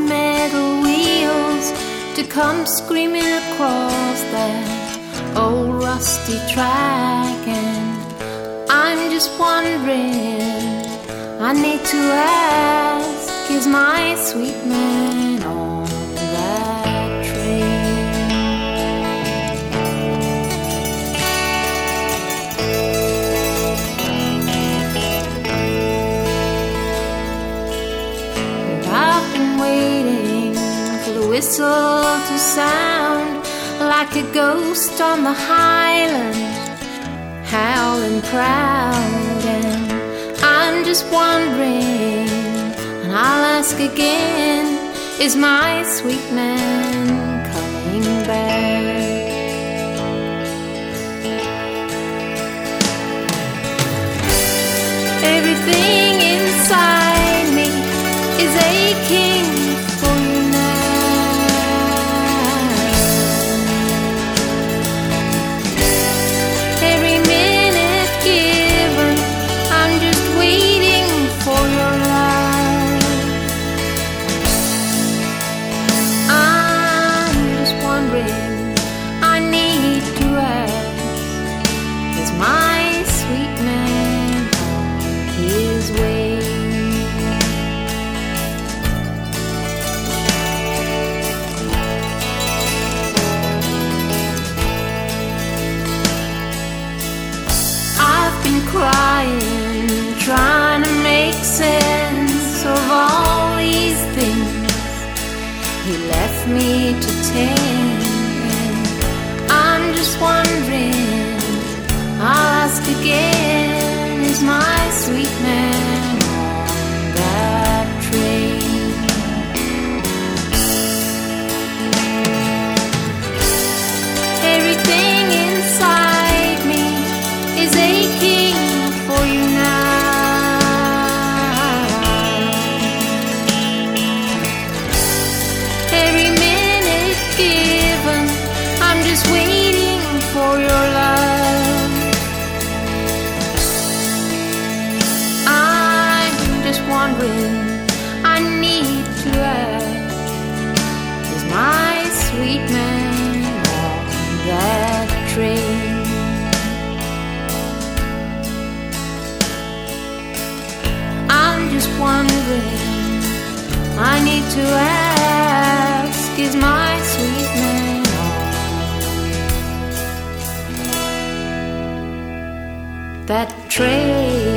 metal wheels to come screaming across that old rusty track. And I'm just wondering, I need to ask, is my sweet man on that train? And I've been waiting for the whistle to sound like a ghost on the highland, howling proud. And I'm just wondering, and I'll ask again, is my sweet man coming back? Everything inside me is aching for you now. Every minute given, I'm just waiting for your love. I'm just wondering, I need to ask, is my sweet man on his way? I've been crying, trying to make sense of all these things he left me to tend. I'm just wondering, I'll ask again, is my sweet man on that train? Everything inside me is aching for you now. Every minute given, I'm just waiting for your love. I'm just wondering, I need to ask, is my sweet man on that train? I'm just wondering, I need to ask, is my sweet man on that train?